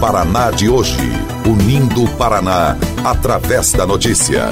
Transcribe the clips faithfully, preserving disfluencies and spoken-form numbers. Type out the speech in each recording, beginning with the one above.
Paraná de hoje. Unindo o Paraná, através da notícia.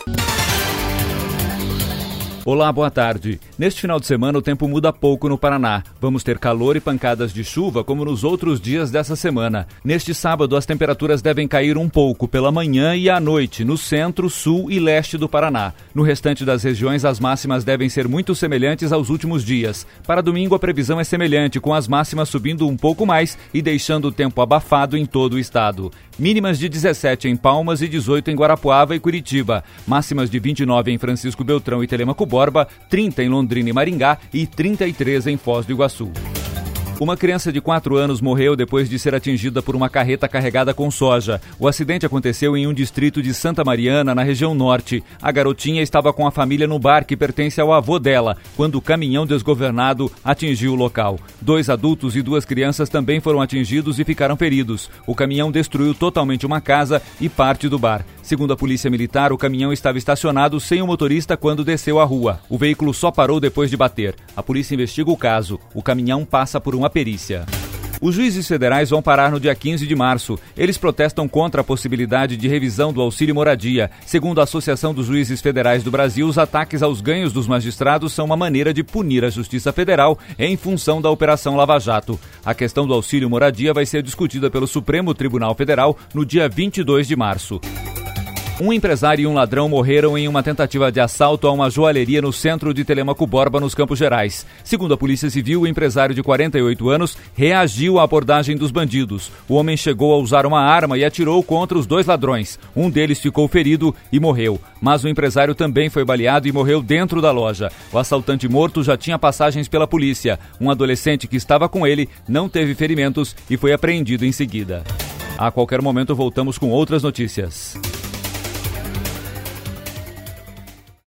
Olá, boa tarde. Neste final de semana o tempo muda pouco no Paraná. Vamos ter calor e pancadas de chuva como nos outros dias dessa semana. Neste sábado as temperaturas devem cair um pouco pela manhã e à noite no centro, sul e leste do Paraná. No restante das regiões as máximas devem ser muito semelhantes aos últimos dias. Para domingo a previsão é semelhante, com as máximas subindo um pouco mais e deixando o tempo abafado em todo o estado. Mínimas de dezessete em Palmas e dezoito em Guarapuava e Curitiba. Máximas de vinte e nove em Francisco Beltrão e Telêmaco Borba, trinta em Londrina e Maringá e trinta e três em Foz do Iguaçu. Uma criança de quatro anos morreu depois de ser atingida por uma carreta carregada com soja. O acidente aconteceu em um distrito de Santa Mariana, na região norte. A garotinha estava com a família no bar que pertence ao avô dela, quando o caminhão desgovernado atingiu o local. Dois adultos e duas crianças também foram atingidos e ficaram feridos. O caminhão destruiu totalmente uma casa e parte do bar. Segundo a polícia militar, o caminhão estava estacionado sem o motorista quando desceu a rua. O veículo só parou depois de bater. A polícia investiga o caso. O caminhão passa por uma perícia. Os juízes federais vão parar no dia quinze de março. Eles protestam contra a possibilidade de revisão do auxílio moradia. Segundo a Associação dos Juízes Federais do Brasil, os ataques aos ganhos dos magistrados são uma maneira de punir a Justiça Federal em função da Operação Lava Jato. A questão do auxílio moradia vai ser discutida pelo Supremo Tribunal Federal no dia vinte e dois de março. Um empresário e um ladrão morreram em uma tentativa de assalto a uma joalheria no centro de Telêmaco Borba, nos Campos Gerais. Segundo a Polícia Civil, o empresário de quarenta e oito anos reagiu à abordagem dos bandidos. O homem chegou a usar uma arma e atirou contra os dois ladrões. Um deles ficou ferido e morreu. Mas o empresário também foi baleado e morreu dentro da loja. O assaltante morto já tinha passagens pela polícia. Um adolescente que estava com ele não teve ferimentos e foi apreendido em seguida. A qualquer momento voltamos com outras notícias.